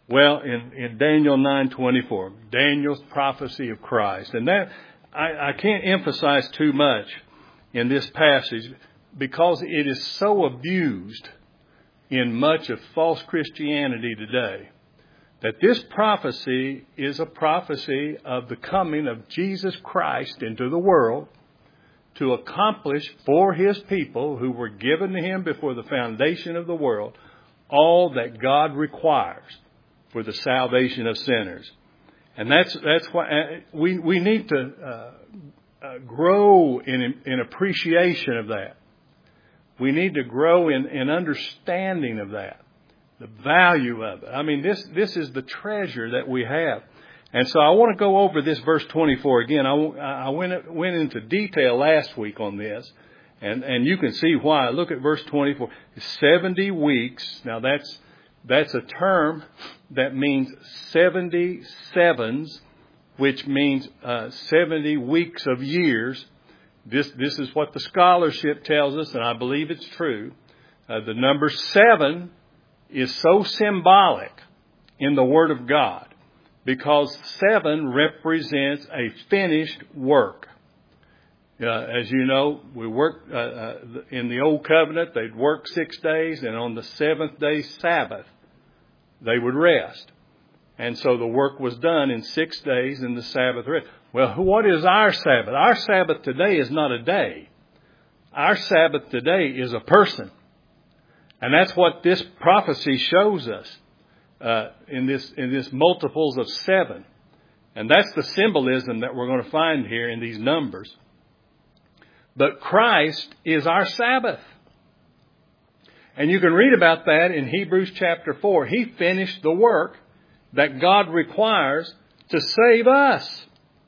Well, in Daniel 9:24, Daniel's prophecy of Christ. And that, I can't emphasize too much in this passage because it is so abused in much of false Christianity today, that this prophecy is a prophecy of the coming of Jesus Christ into the world to accomplish for His people who were given to Him before the foundation of the world all that God requires for the salvation of sinners. And that's why we need to grow in appreciation of that. We need to grow in understanding of that, the value of it. I mean, this is the treasure that we have. And so I want to go over this verse 24 again. I went into detail last week on this, and you can see why. Look at verse 24. 70 weeks. Now that's a term that means 70 sevens, which means 70 weeks of years. This is what the scholarship tells us, and I believe it's true. The number 7 is so symbolic in the Word of God because 7 represents a finished work. As you know, we work in the Old Covenant. They'd work 6 days, and on the 7th day, Sabbath, they would rest. And so the work was done in 6 days and the Sabbath rest. Well, what is our Sabbath? Our Sabbath today is not a day. Our Sabbath today is a person. And that's what this prophecy shows us in this multiples of 7. And that's the symbolism that we're going to find here in these numbers. But Christ is our Sabbath. And you can read about that in Hebrews chapter 4. He finished the work that God requires to save us.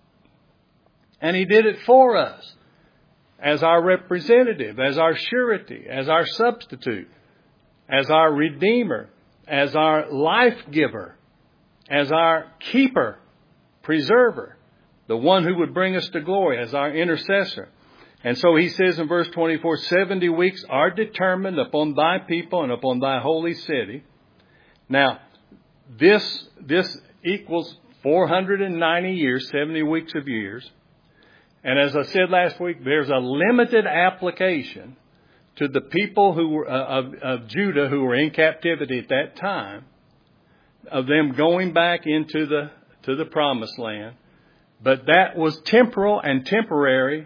And He did it for us as our representative, as our surety, as our substitute, as our Redeemer, as our life giver, as our keeper, preserver, the one who would bring us to glory, as our intercessor. And so He says in verse 24, 70 weeks are determined upon thy people and upon thy holy city. Now, this equals 490 years, 70 weeks of years. And as I said last week, there's a limited application to the people who were of Judah who were in captivity at that time, of them going back into the promised land. But that was temporal and temporary,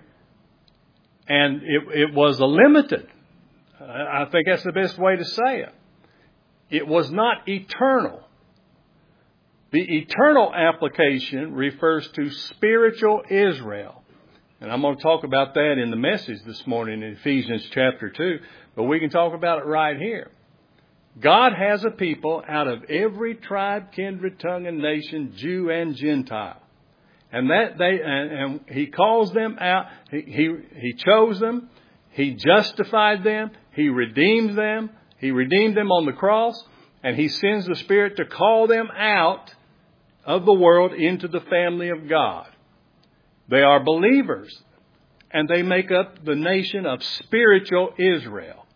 and it was a limited. I think that's the best way to say it. It was not eternal. The eternal application refers to spiritual Israel. And I'm going to talk about that in the message this morning in Ephesians chapter 2. But we can talk about it right here. God has a people out of every tribe, kindred, tongue, and nation, Jew and Gentile. And He calls them out. He chose them. He justified them. He redeemed them. He redeemed them on the cross. And He sends the Spirit to call them out of the world into the family of God. They are believers, and they make up the nation of spiritual Israel.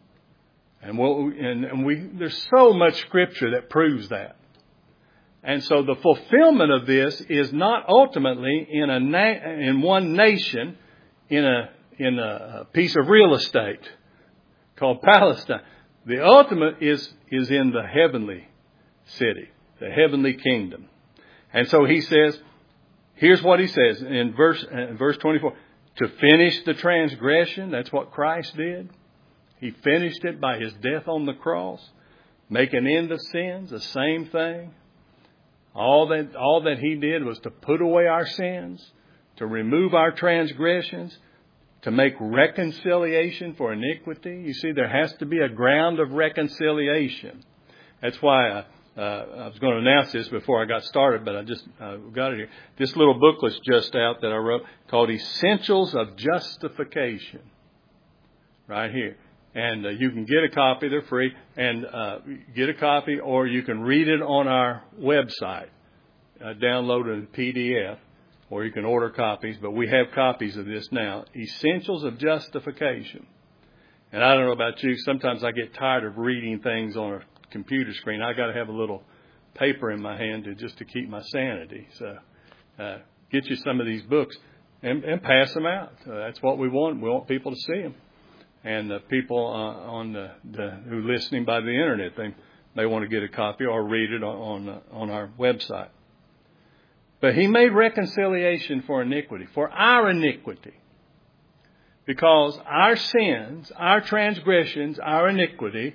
And there's so much Scripture that proves that. And so the fulfillment of this is not ultimately in one nation, in a piece of real estate called Palestine. The ultimate is in the heavenly city, the heavenly kingdom. And so He says, here's what He says in verse 24. To finish the transgression, that's what Christ did. He finished it by His death on the cross. Make an end of sins, the same thing. All that He did was to put away our sins, to remove our transgressions, to make reconciliation for iniquity. You see, there has to be a ground of reconciliation. That's why I was going to announce this before I got started, but I just got it here. This little booklet's just out that I wrote called Essentials of Justification. Right here. And you can get a copy. They're free. And get a copy, or you can read it on our website. Download it in PDF, or you can order copies. But we have copies of this now. Essentials of Justification. And I don't know about you. Sometimes I get tired of reading things on a computer screen. I got to have a little paper in my hand just to keep my sanity. So get you some of these books and pass them out. That's what we want. We want people to see them. And the people on who are listening by the internet, they want to get a copy or read it on our website. But he made reconciliation for iniquity, for our iniquity. Because our sins, our transgressions, our iniquities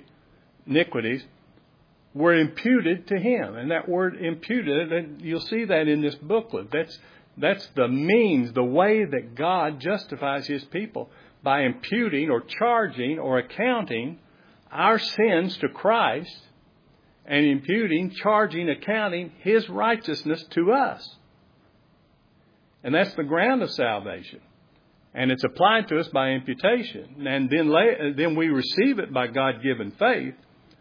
were imputed to him. And that word imputed, you'll see that in this booklet. That's the means, the way that God justifies his people, by imputing or charging or accounting our sins to Christ and imputing, charging, accounting his righteousness to us. And that's the ground of salvation. And it's applied to us by imputation. And then we receive it by God-given faith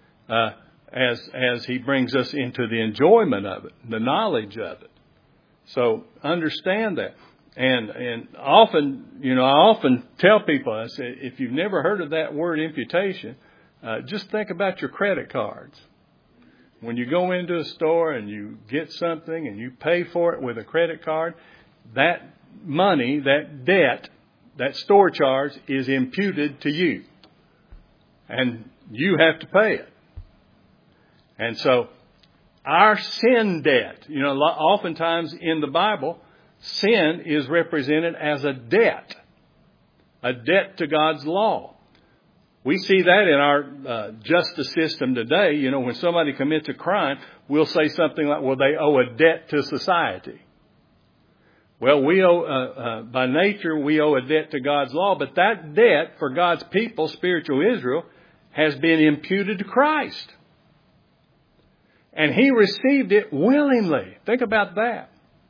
as he brings us into the enjoyment of it, the knowledge of it. So understand that. And often, I often tell people, I say, if you've never heard of that word imputation, just think about your credit cards. When you go into a store and you get something and you pay for it with a credit card, that money, that debt, that store charge is imputed to you. And you have to pay it. And so our sin debt, oftentimes in the Bible, sin is represented as a debt to God's law. We see that in our justice system today. When somebody commits a crime, we'll say something like, well, they owe a debt to society. Well, we owe, by nature, we owe a debt to God's law, but that debt for God's people, spiritual Israel, has been imputed to Christ. And he received it willingly. Think about that.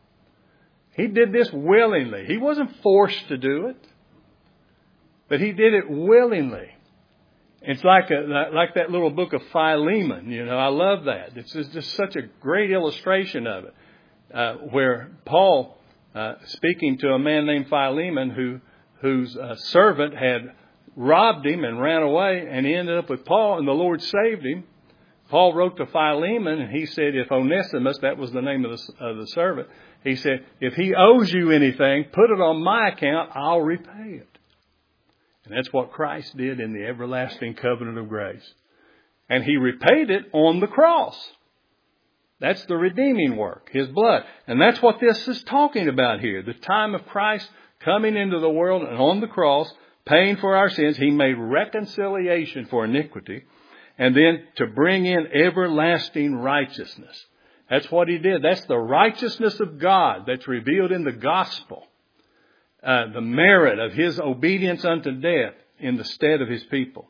He did this willingly. He wasn't forced to do it, but he did it willingly. It's like that little book of Philemon. I love that. It's just such a great illustration of it, where Paul, speaking to a man named Philemon whose servant had robbed him and ran away, and he ended up with Paul, and the Lord saved him. Paul wrote to Philemon, and he said, if Onesimus, that was the name of the servant, he said, if he owes you anything, put it on my account, I'll repay it. And that's what Christ did in the everlasting covenant of grace. And he repaid it on the cross. That's the redeeming work, his blood. And that's what this is talking about here. The time of Christ coming into the world and on the cross, paying for our sins. He made reconciliation for iniquity. And then to bring in everlasting righteousness. That's what he did. That's the righteousness of God that's revealed in the gospel. The merit of his obedience unto death in the stead of his people.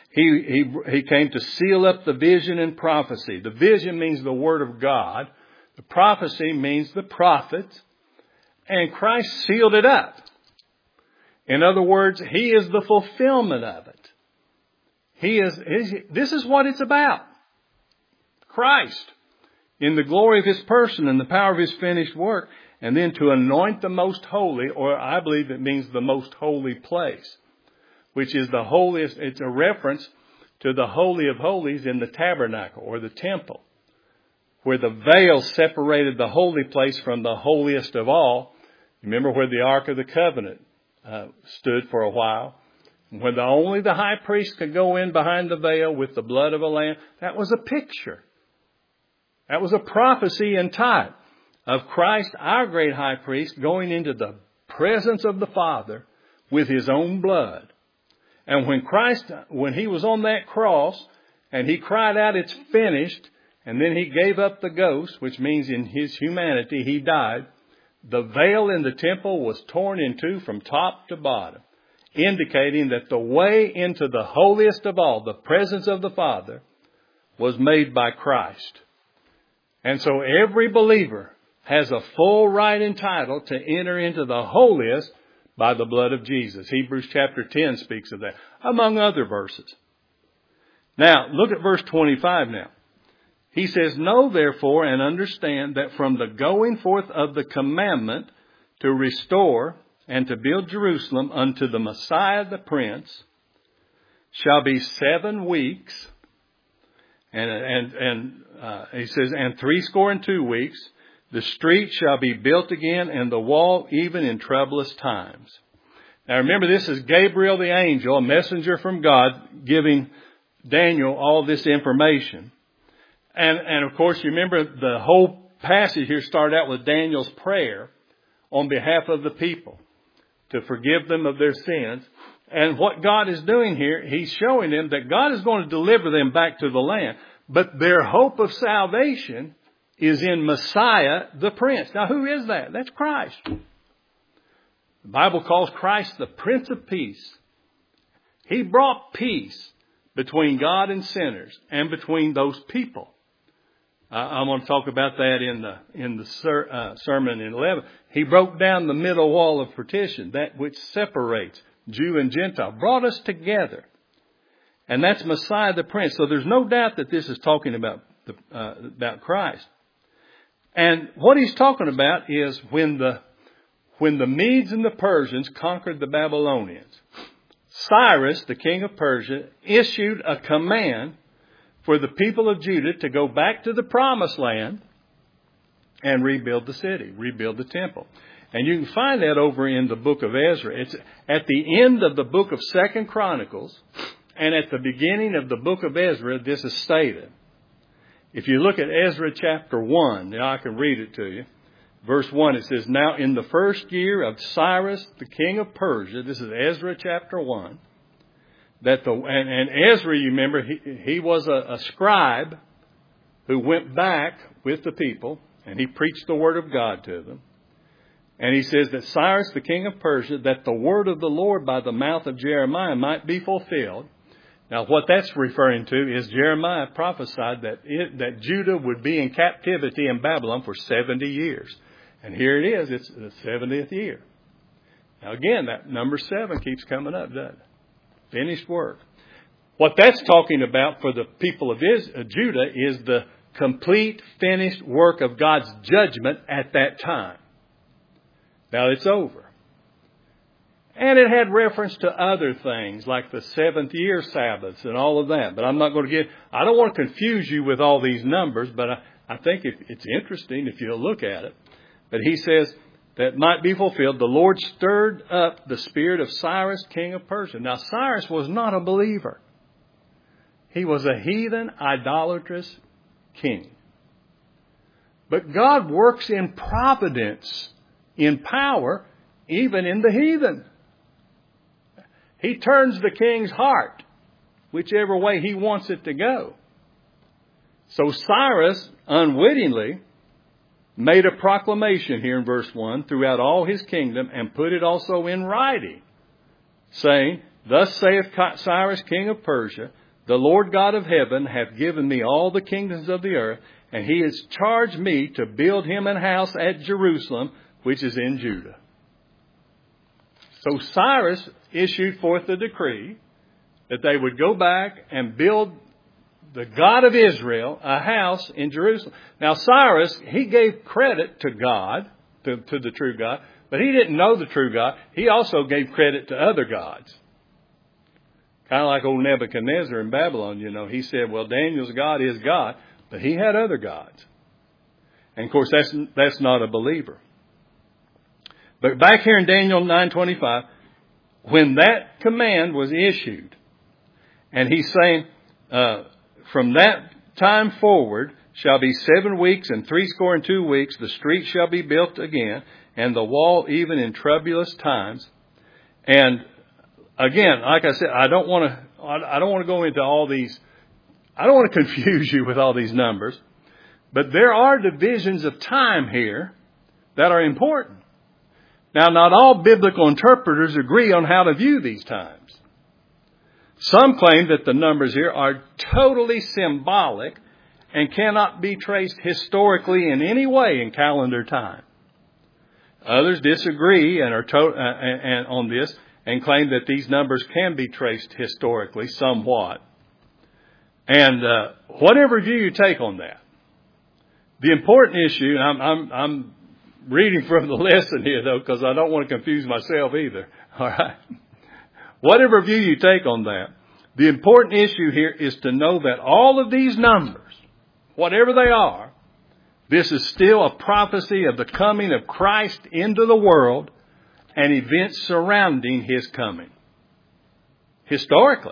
He came to seal up the vision and prophecy. The vision means the word of God. The prophecy means the prophets. And Christ sealed it up. In other words, he is the fulfillment of it. This is what it's about. Christ, in the glory of his person and the power of his finished work, and then to anoint the most holy, or I believe it means the most holy place, which is the holiest. It's a reference to the Holy of Holies in the tabernacle or the temple, where the veil separated the holy place from the holiest of all. Remember where the Ark of the Covenant stood for a while, when only the high priest could go in behind the veil with the blood of a lamb. That was a picture. That was a prophecy and type of Christ, our great high priest, going into the presence of the Father with his own blood. And when he was on that cross and he cried out, it's finished, and then he gave up the ghost, which means in his humanity he died, the veil in the temple was torn in two from top to bottom, indicating that the way into the holiest of all, the presence of the Father, was made by Christ. And so every believer has a full right and title to enter into the holiest by the blood of Jesus. Hebrews chapter 10 speaks of that, among other verses. Now, look at verse 25 now. He says, know therefore and understand that from the going forth of the commandment to restore and to build Jerusalem unto the Messiah the Prince shall be 7 weeks, And he says, and 62 weeks, the street shall be built again, and the wall even in troublous times. Now remember, this is Gabriel the angel, a messenger from God, giving Daniel all this information. And of course, you remember the whole passage here started out with Daniel's prayer on behalf of the people to forgive them of their sins. And what God is doing here, He's showing them that God is going to deliver them back to the land. But their hope of salvation is in Messiah, the Prince. Now, who is that? That's Christ. The Bible calls Christ the Prince of Peace. He brought peace between God and sinners and between those people. I'm going to talk about that in the sermon in 11. He broke down the middle wall of partition, that which separates Jew and Gentile, brought us together. And that's Messiah the Prince. So there's no doubt that this is talking about Christ. And what he's talking about is when the Medes and the Persians conquered the Babylonians, Cyrus, the king of Persia, issued a command for the people of Judah to go back to the promised land and rebuild the city, rebuild the temple. And you can find that over in the book of Ezra. It's at the end of the book of 2 Chronicles and at the beginning of the book of Ezra, this is stated. If you look at Ezra chapter 1, now I can read it to you. Verse 1, it says, now in the first year of Cyrus, the king of Persia, this is Ezra chapter 1, and Ezra, you remember, he was a scribe who went back with the people and he preached the word of God to them. And he says that Cyrus, the king of Persia, that the word of the Lord by the mouth of Jeremiah might be fulfilled. Now, what that's referring to is Jeremiah prophesied that Judah would be in captivity in Babylon for 70 years. And here it is. It's the 70th year. Now, again, that number 7 keeps coming up, doesn't it? Finished work. What that's talking about for the people of Judah is the complete finished work of God's judgment at that time. Now it's over. And it had reference to other things like the 7th year Sabbaths and all of that. But I'm not going to I don't want to confuse you with all these numbers, but I think it's interesting if you'll look at it. But he says that might be fulfilled. The Lord stirred up the spirit of Cyrus, king of Persia. Now Cyrus was not a believer. He was a heathen, idolatrous king. But God works in providence, in power, even in the heathen. He turns the king's heart whichever way he wants it to go. So Cyrus, unwittingly, made a proclamation here in verse 1 throughout all his kingdom and put it also in writing, saying, thus saith Cyrus, king of Persia, the Lord God of heaven hath given me all the kingdoms of the earth, and he has charged me to build him an house at Jerusalem, which is in Judah. So Cyrus issued forth a decree that they would go back and build the God of Israel a house in Jerusalem. Now Cyrus, he gave credit to God, to the true God, but he didn't know the true God. He also gave credit to other gods. Kind of like old Nebuchadnezzar in Babylon, you know. He said, well, Daniel's God is God, but he had other gods. And of course, that's not a believer. But back here in Daniel 9:25, when that command was issued, and he's saying, from that time forward shall be 7 weeks and 62 weeks, the street shall be built again, and the wall even in troublous times. And again, like I said, I don't want to go into all these. I don't want to confuse you with all these numbers, but there are divisions of time here that are important. Now, not all biblical interpreters agree on how to view these times. Some claim that the numbers here are totally symbolic and cannot be traced historically in any way in calendar time. Others disagree and are on this and claim that these numbers can be traced historically somewhat. And whatever view you take on that, the important issue, and I'm reading from the lesson here, though, because I don't want to confuse myself either. All right. Whatever view you take on that, The important issue here is to know that all of these numbers, whatever they are, this is still a prophecy of the coming of Christ into the world and events surrounding His coming. Historically.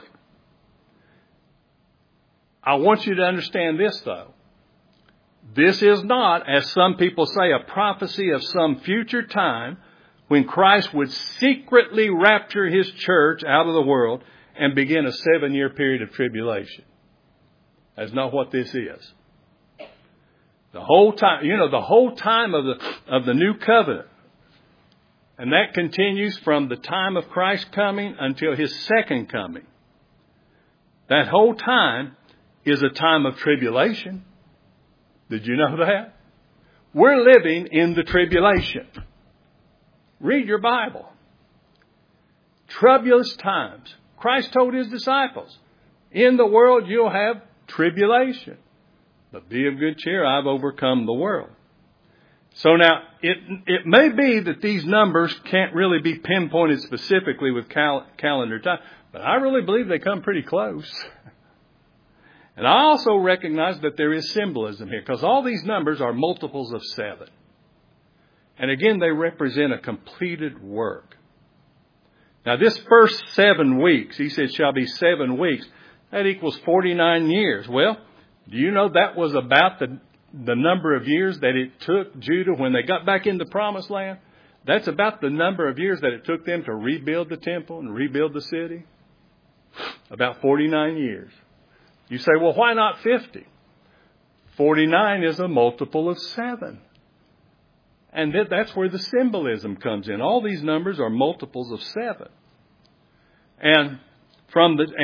I want you to understand this, though. This is not, as some people say, a prophecy of some future time when Christ would secretly rapture His church out of the world and begin a 7-year period of tribulation. That's not what this is. The whole time, the whole time of the new covenant. And that continues from the time of Christ coming until His second coming. That whole time is a time of tribulation. Did you know that? We're living in the tribulation. Read your Bible. Troublous times. Christ told His disciples, in the world you'll have tribulation. But be of good cheer, I've overcome the world. So now, it may be that these numbers can't really be pinpointed specifically with calendar time, but I really believe they come pretty close. And I also recognize that there is symbolism here, because all these numbers are multiples of 7. And again, they represent a completed work. Now, this first 7 weeks, He said, shall be 7 weeks. That equals 49 years. Well, do you know that was about the number of years that it took Judah when they got back in the Promised Land? That's about the number of years that it took them to rebuild the temple and rebuild the city. About 49 years. You say, well, why not 50? 49 is a multiple of 7. And that's where the symbolism comes in. All these numbers are multiples of 7. And from the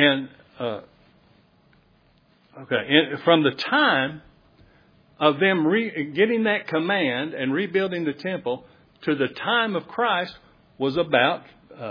time of them getting that command and rebuilding the temple to the time of Christ was about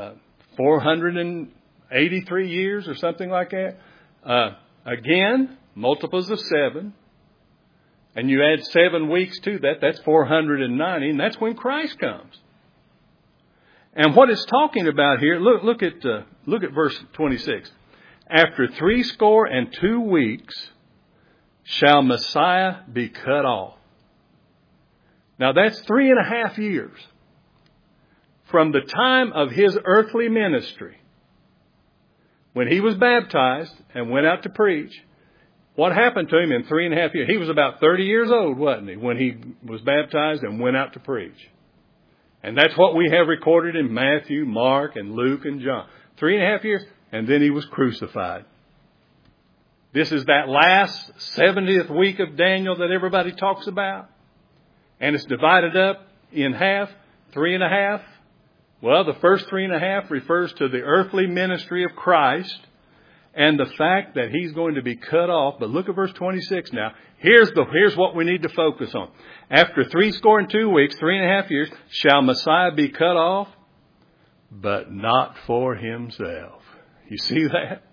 483 years or something like that. Again, multiples of 7. And you add 7 weeks to that, that's 490, and that's when Christ comes. And what it's talking about here, look at verse 26. After 62 weeks shall Messiah be cut off. Now that's 3.5 years from the time of His earthly ministry, when He was baptized and went out to preach. What happened to Him in 3.5 years? He was about 30 years old, wasn't he, when He was baptized and went out to preach. And that's what we have recorded in Matthew, Mark, and Luke, and John. 3.5 years, and then He was crucified. This is that last 70th week of Daniel that everybody talks about. And it's divided up in half, 3.5. Well, the first 3.5 refers to the earthly ministry of Christ and the fact that He's going to be cut off. But look at verse 26 now. Here's what we need to focus on. After 62 weeks, 3.5 years, shall Messiah be cut off, but not for Himself. You see that?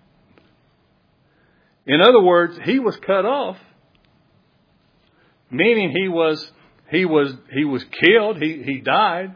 In other words, He was cut off, meaning He was killed. He died.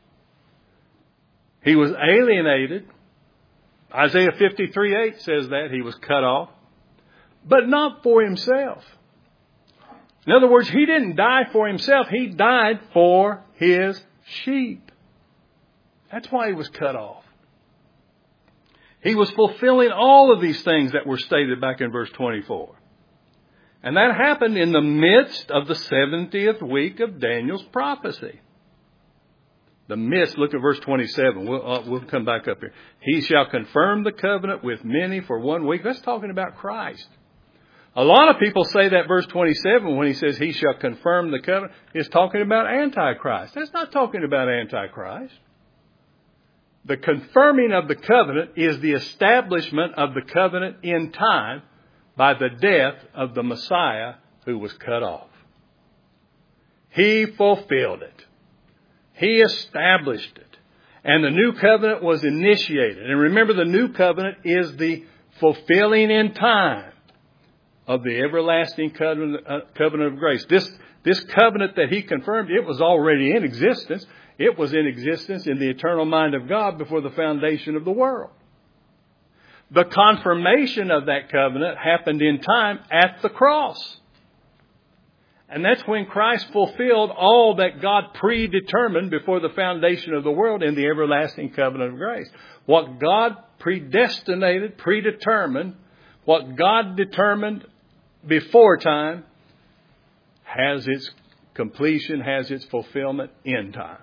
He was alienated. Isaiah 53:8 says that He was cut off, but not for Himself. In other words, He didn't die for Himself. He died for His sheep. That's why He was cut off. He was fulfilling all of these things that were stated back in verse 24. And that happened in the midst of the 70th week of Daniel's prophecy. The midst, look at verse 27. We'll come back up here. He shall confirm the covenant with many for 1 week. That's talking about Christ. A lot of people say that verse 27, when He says He shall confirm the covenant, is talking about Antichrist. That's not talking about Antichrist. The confirming of the covenant is the establishment of the covenant in time by the death of the Messiah who was cut off. He fulfilled it. He established it. And the new covenant was initiated. And remember, the new covenant is the fulfilling in time of the everlasting covenant of grace. This covenant that He confirmed, it was already in existence. It was in existence in the eternal mind of God before the foundation of the world. The confirmation of that covenant happened in time at the cross. And that's when Christ fulfilled all that God predetermined before the foundation of the world in the everlasting covenant of grace. What God predestinated, predetermined, what God determined before time has its completion, has its fulfillment in time.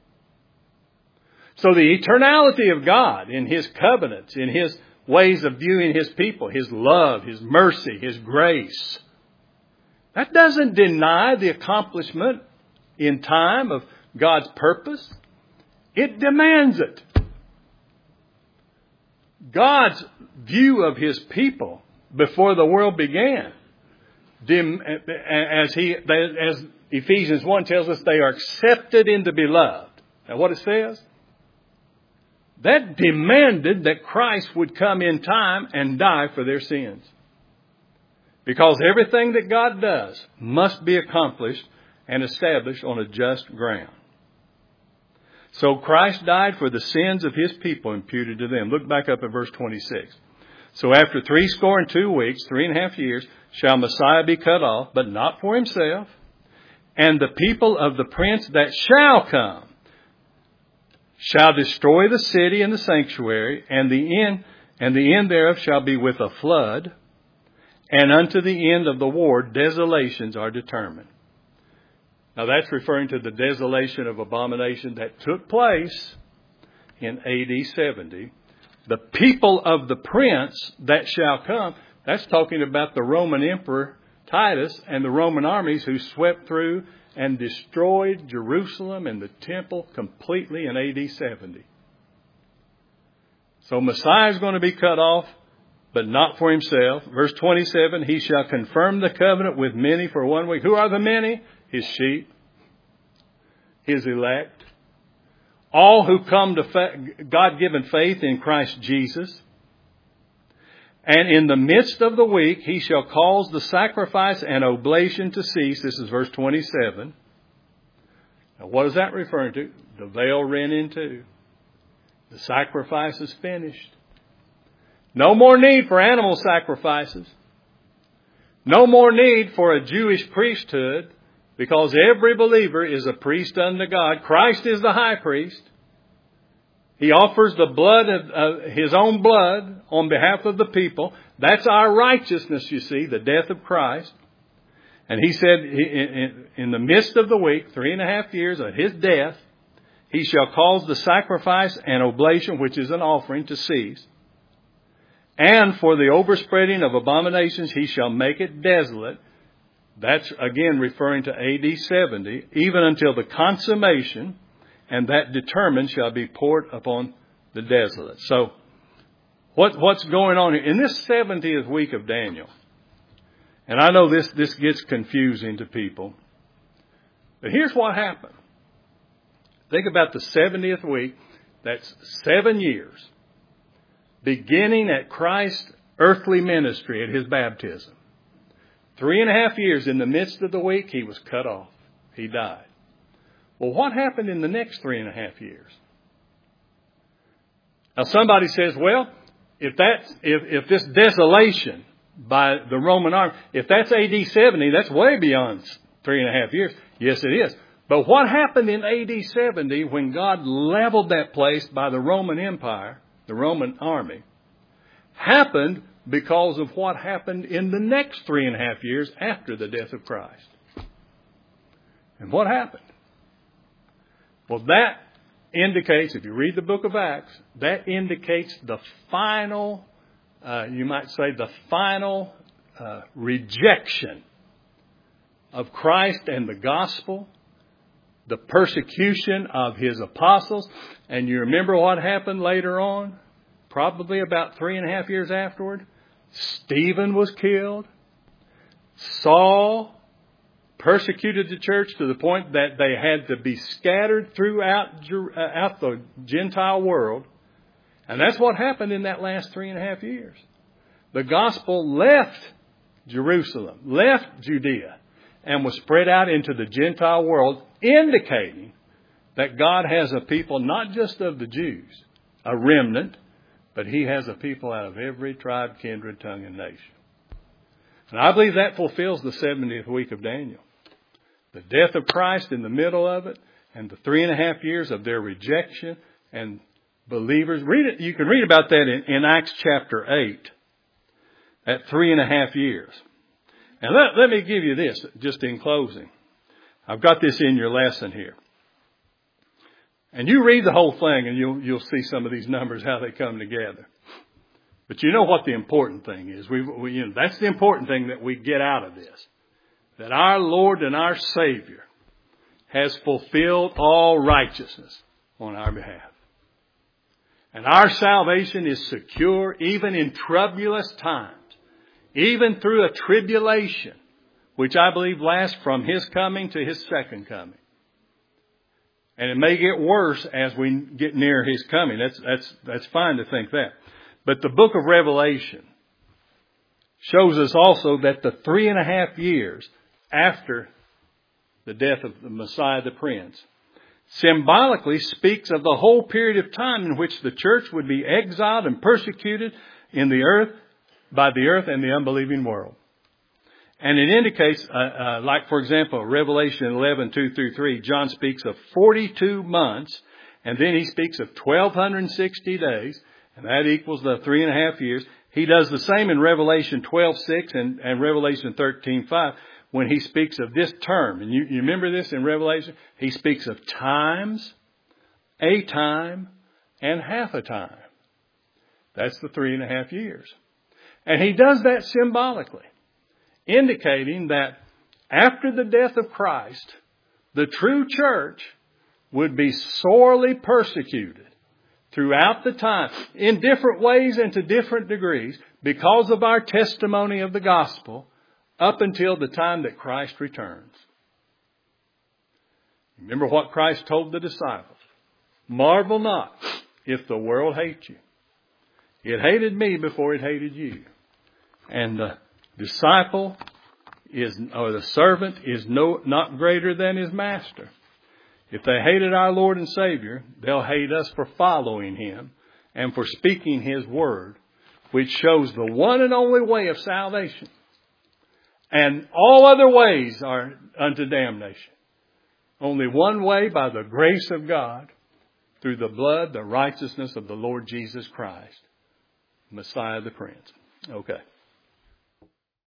So the eternality of God in His covenants, in His ways of viewing His people, His love, His mercy, His grace, that doesn't deny the accomplishment in time of God's purpose. It demands it. God's view of His people before the world began, as Ephesians 1 tells us, they are accepted in the beloved. Now what it says? That demanded that Christ would come in time and die for their sins. Because everything that God does must be accomplished and established on a just ground. So Christ died for the sins of His people imputed to them. Look back up at verse 26. So after 62 weeks, 3.5 years, shall Messiah be cut off, but not for Himself, and the people of the prince that shall come shall destroy the city and the sanctuary, and the end thereof shall be with a flood, and unto the end of the war desolations are determined. Now that's referring to the desolation of abomination that took place in AD 70. The people of the prince that shall come, that's talking about the Roman Emperor Titus and the Roman armies who swept through and destroyed Jerusalem and the temple completely in AD 70. So Messiah is going to be cut off, but not for Himself. Verse 27, He shall confirm the covenant with many for 1 week. Who are the many? His sheep, His elect, all who come to God-given faith in Christ Jesus. And in the midst of the week, He shall cause the sacrifice and oblation to cease. This is verse 27. Now, what is that referring to? The veil rent in two. The sacrifice is finished. No more need for animal sacrifices. No more need for a Jewish priesthood, because every believer is a priest unto God. Christ is the high priest. He offers the blood of His own blood on behalf of the people. That's our righteousness, you see, the death of Christ. And He said, in the midst of the week, 3.5 years of His death, He shall cause the sacrifice and oblation, which is an offering, to cease. And for the overspreading of abominations, He shall make it desolate. That's again referring to AD 70, even until the consummation, and that determined shall be poured upon the desolate. So, what's going on here? In this 70th week of Daniel, and I know this gets confusing to people, but here's what happened. Think about the 70th week. That's 7 years, beginning at Christ's earthly ministry at His baptism. 3.5 years in the midst of the week, He was cut off. He died. Well, what happened in the next 3.5 years? Now somebody says, well, if this desolation by the Roman army, if that's AD 70, that's way beyond 3.5 years. Yes, it is. But what happened in AD 70 when God leveled that place by the Roman Empire, the Roman army, happened because of what happened in the next 3.5 years after the death of Christ. And what happened? Well, that indicates, if you read the book of Acts, that indicates the final, you might say, the final rejection of Christ and the gospel, the persecution of His apostles. And you remember what happened later on? Probably about 3.5 years afterward, Stephen was killed. Saul persecuted the church to the point that they had to be scattered throughout the Gentile world. And that's what happened in that last 3.5 years. The gospel left Jerusalem, left Judea, and was spread out into the Gentile world, indicating that God has a people not just of the Jews, a remnant, but He has a people out of every tribe, kindred, tongue, and nation. And I believe that fulfills the 70th week of Daniel. The death of Christ in the middle of it, and the 3.5 years of their rejection and believers. Read it. You can read about that in Acts chapter 8. At 3.5 years. And let me give you this, just in closing. I've got this in your lesson here. And you read the whole thing and you'll see some of these numbers, how they come together. But you know what the important thing is. That's the important thing that we get out of this. That our Lord and our Savior has fulfilled all righteousness on our behalf. And our salvation is secure even in troublous times. Even through a tribulation, which I believe lasts from His coming to His second coming. And it may get worse as we get near His coming. That's fine to think that. But the book of Revelation shows us also that the 3.5 years after the death of the Messiah the Prince symbolically speaks of the whole period of time in which the church would be exiled and persecuted in the earth, by the earth and the unbelieving world. And it indicates, like for example, Revelation 11:2-3, John speaks of 42 months, and then he speaks of 1,260 days, and that equals the 3.5 years. He does the same in Revelation 12:6 and Revelation 13:5 when he speaks of this term. And you remember this in Revelation? He speaks of times, a time, and half a time. That's the 3.5 years. And he does that symbolically, indicating that after the death of Christ, the true church would be sorely persecuted throughout the time in different ways and to different degrees because of our testimony of the gospel up until the time that Christ returns. Remember what Christ told the disciples. Marvel not if the world hates you. It hated me before it hated you. And the disciple or the servant is not greater than his master. If they hated our Lord and Savior, they'll hate us for following Him and for speaking His word, which shows the one and only way of salvation. And all other ways are unto damnation. Only one way, by the grace of God, through the blood, the righteousness of the Lord Jesus Christ, Messiah the Prince. Okay.